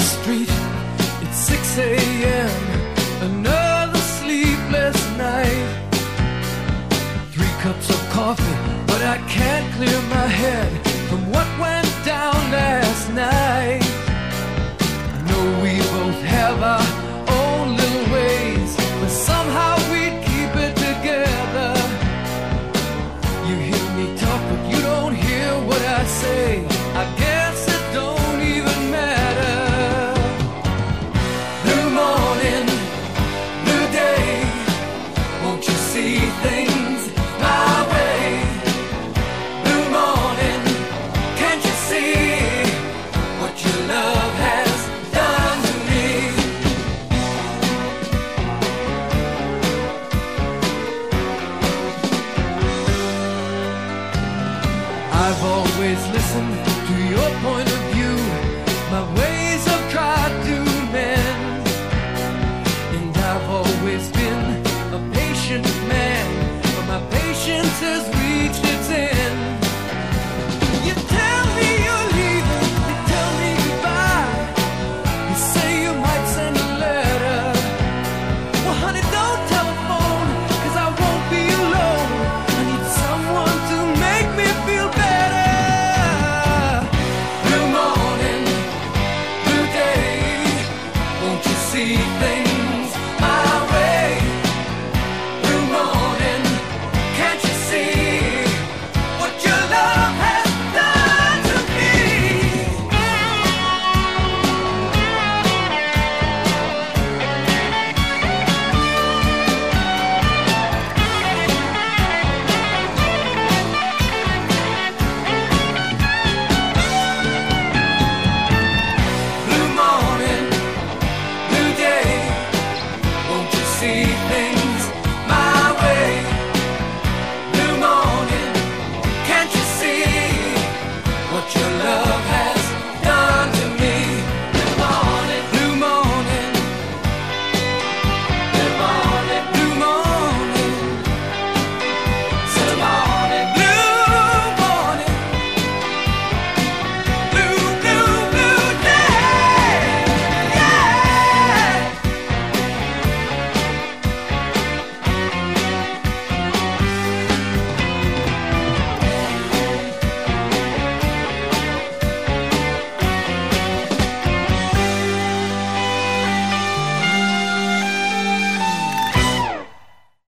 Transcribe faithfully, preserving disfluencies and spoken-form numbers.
street, it's six a m Another sleepless night. Three cups of coffee, but I can't clear my head from what went down last night. I know we both have our own little ways, but somehow we'd keep it together. You hear me talk, but you don't hear what I say. I guess it don't even matter. New morning, new day, won't you see things my way? New morning, can't you see what your love has done to me? I've always listened to your point of view. My ways I've tried to mend, and I've always been a patient man, but my patience has reached its end. You tell me you're leaving, you tell me goodbye. You say you might send a letter. Well, honey, don't telephone, 'cause I won't be alone. I need someone to make me feel better. New morning, new day, won't you see things